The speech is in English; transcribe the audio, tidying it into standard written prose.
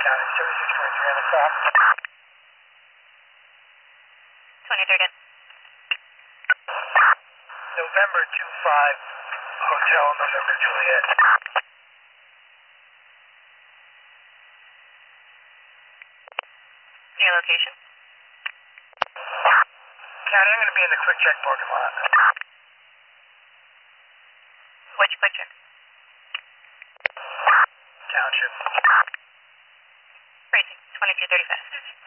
County, 7623 on the clock. 23rd in. November 25, Hotel November Juliet. Your location? County, I'm going to be in the Quick Check parking lot. Which Quick Check? Township. Precinct 2235.